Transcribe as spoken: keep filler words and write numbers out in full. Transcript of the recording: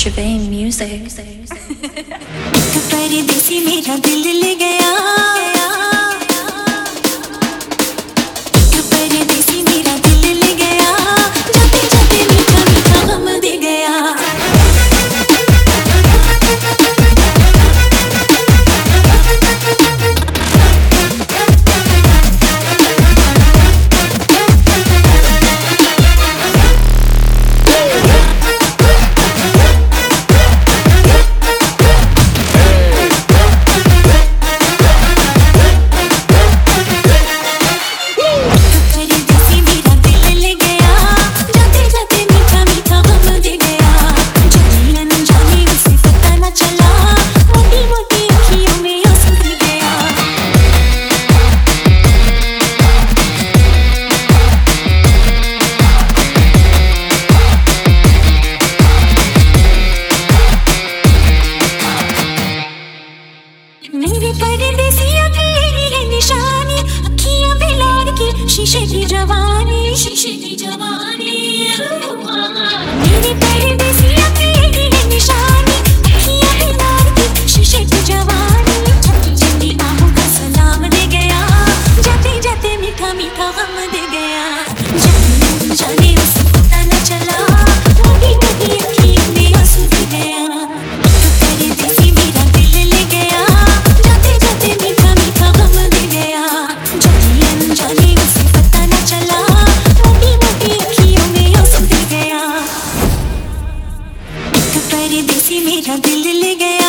Shebane Music. एक परदेसी मेरा दिल ले गया, एक परदेसी मेरा दिल ले गया, जाते जाते मीठा मीठा गम दे गया। मेरे परदेसिया तेरी है निशानी, अखियां बिलार की शीशे की जवानी, शीशे की जवानी। मेरे परदेसिया तेरी है निशानी, अखियां बिलार की शीशे की जवानी। चंदी चंदी आंखों का सलाम दे गया, जाते जाते मीठा मीठा गम दे गया। जाने जाने उसे पता न चला, मोटी मोटी अखियों में आंसू दे गया। परदेसी मेरा दिल ले गया, परदेसी मेरा दिल ले गया।